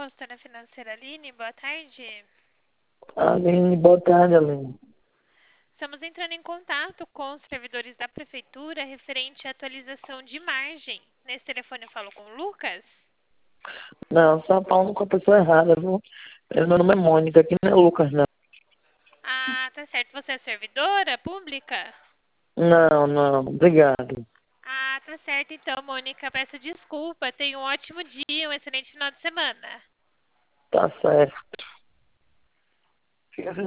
consultora financeira Aline, boa tarde. Aline, boa tarde, Aline. Estamos entrando em contato com os servidores da prefeitura referente à atualização de margem. Nesse telefone eu falo com o Lucas? Não, você tá falando com a pessoa errada, viu? Meu nome é Mônica, aqui não é Lucas, não. Ah, tá certo. Você é servidora pública? Não, não, obrigado. Ah, tá certo. Então, Mônica, peço desculpa. Tenha um ótimo dia, um excelente final de semana. Tá certo. Fica